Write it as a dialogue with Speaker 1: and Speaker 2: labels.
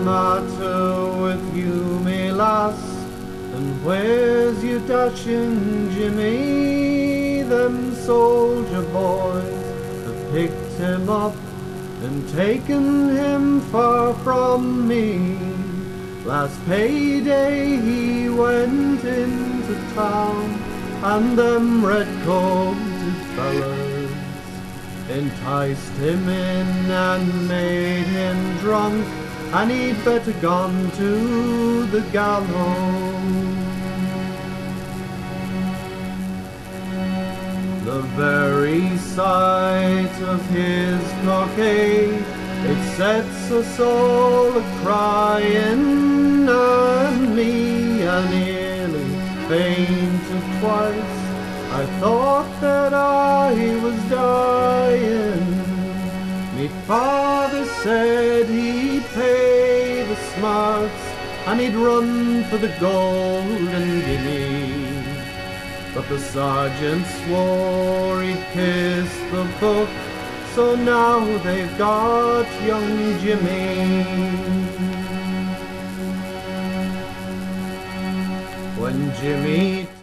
Speaker 1: matter with you, me lass? And where's you dashing Jimmy? Them soldier boys have picked him up and taken him far from me. Last payday he went into town, and them red-coated fellas enticed him in and made him drunk, and he'd better gone to the gallows. The very sight of his cockade, it sets us all a-crying, and me a nearly fainted twice. I thought that I was dying. Me father said he'd pay the smarts, and he'd run for the golden guinea. But the sergeant swore he'd kiss the book, so now they've got young Jimmy. When Jimmy